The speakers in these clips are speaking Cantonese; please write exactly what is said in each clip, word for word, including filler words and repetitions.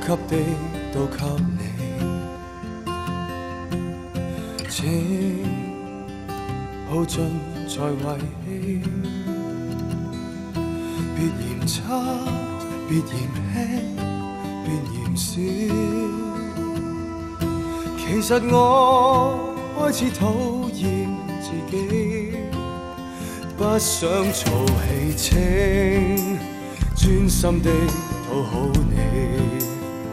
給的都給你，請耗盡在遺棄，別嫌差，別嫌輕，別嫌少。其實我開始討厭自己，不想嘈氣，請專心地討好你，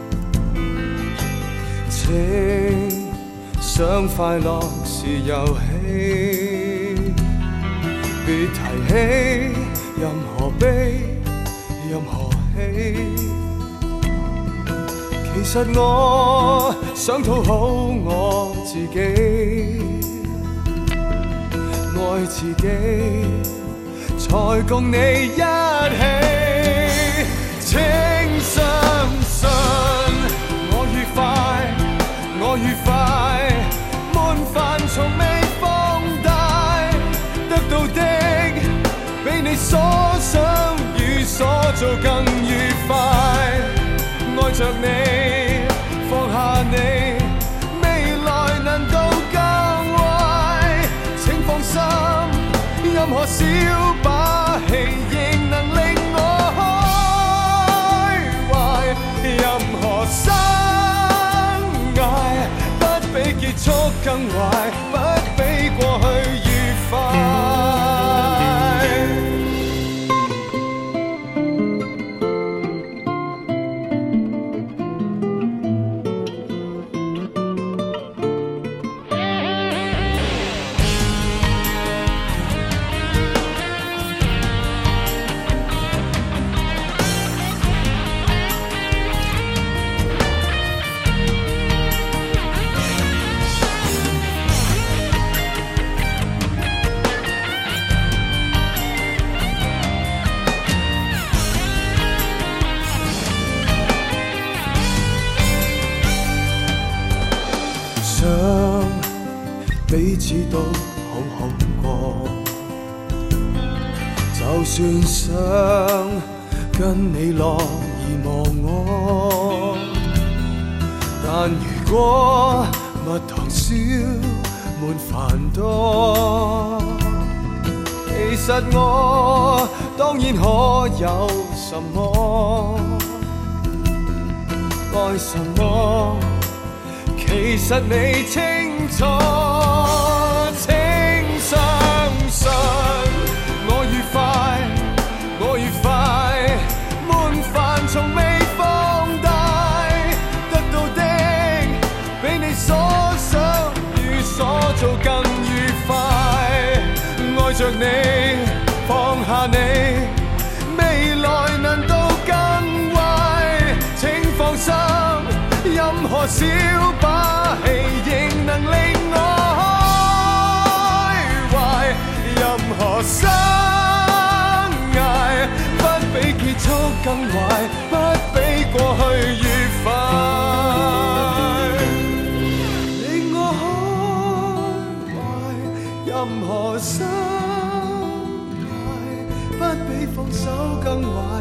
請想快樂是遊戲，別提起任何悲任何喜。其實我想討好我自己，愛自己，才共你一起。請相信我愉快，我愉快，悶煩從未放大，得到的比你所想與所做更愉快。愛着你，放下你，未來能夠更壞。請放心，任何小把戲仍能令我開懷。任何生涯不比結束更壞，不比過去愉快。彼此都好好過，就算想跟你樂而忘我，但如果蜜糖少滿煩多，其實我當然可有什麼愛什麼，其實你清楚。請相信我愉快，我愉快，悶煩從未放大，得到的比你所想與所做更愉快。愛着你，放下你，未來難道更壞？請放心，任何小把戲仍能令我任何生涯不比結束更壞，不比過去愉快。令我開懷，任何生涯不比放手更壞。